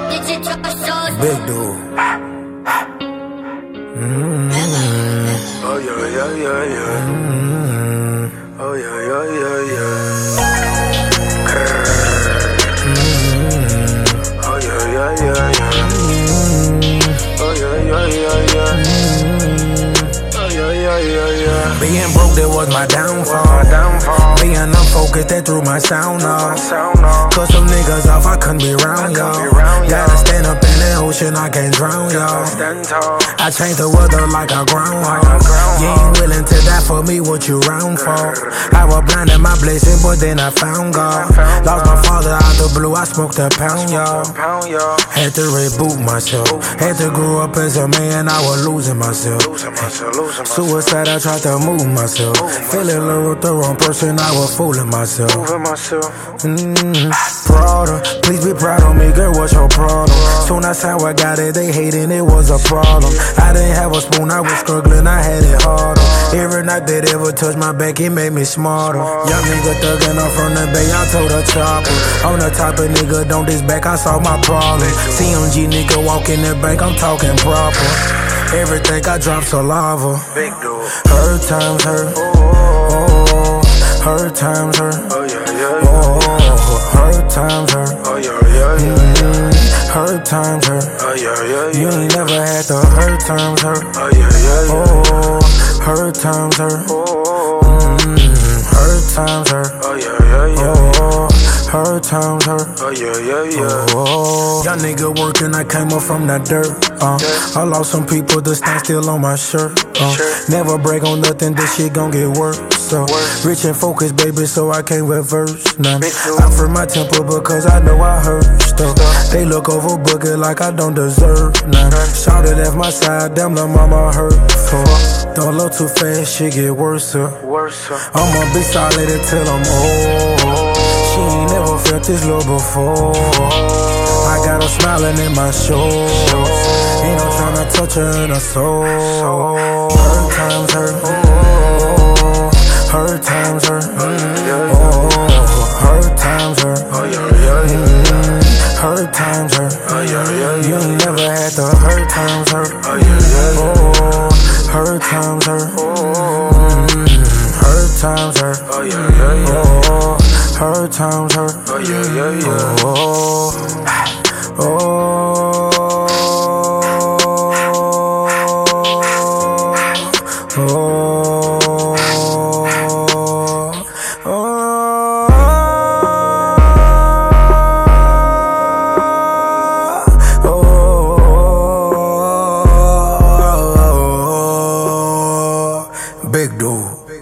Big dude. Oh yeah, yeah, yeah, yeah. Oh yeah, yeah, yeah, yeah. Oh yeah, yeah, yeah, yeah. Oh yeah, yeah, yeah, yeah. Oh yeah, yeah, yeah, yeah. Being broke, that was my downfall. Being unfocused, that threw my sound off. Cause some niggas off, I couldn't be around y'all. Gotta stand up in that ocean, I can't drown y'all. I changed the weather like a groundhog. You ain't willing to die for me, what you round for? I was blind in my blessing, but then I found God. Lost my father out the blue, I smoked a pound, y'all. Had to reboot myself. Had to grow up as a man, I was losing myself. Suicide, I tried to move myself. Fell in love with the wrong person, I was fooling myself. Prada, please be proud of me, girl, what's your problem? Soon as how I got it, they hating, it was a problem. I didn't have a spoon, I was struggling, I had it harder. Every night they ever touched my back, it made me smarter. Young nigga thugging up from the bay, I told a chopper. On the type of nigga, don't diss back, I saw my problem. CMG nigga walk in the bank, I'm talking proper. Everything I drop saliva. Big dude. Hurt times hurt. Oh, hurt times hurt. Oh yeah, yeah, yeah. Oh, hurt times hurt. Oh yeah, yeah, yeah. Hurt times hurt. Oh yeah, yeah, You yeah. ain't never had the hurt times hurt. Oh yeah, yeah, yeah. Oh, hurt times hurt. Hurt times hurt. Oh yeah, yeah, yeah. Oh, hurt times hurt. Oh yeah, yeah, yeah. Oh, young nigga working, I came up from that dirt. I lost some people, the stain still on my shirt. Never brag on nothing, this shit gon' get worse. Rich and focused, baby, so I can't reverse none. I free my temper because I know I hurt stuff. They look over boogie like I don't deserve none. Shouted at my side, damn the mama hurt for. Don't look too fast, shit get worse. I'ma be solid until I'm old. She ain't never felt this low before. I got her smiling in my show. Ain't no tryna touch her in her soul. Hurt times hurt. Hurt times hurt. Hurt times hurt. Hurt times hurt. You ain't never had the hurt times hurt. Hurt times hurt. Hurt times hurt. Hurt times hurt. Big dude.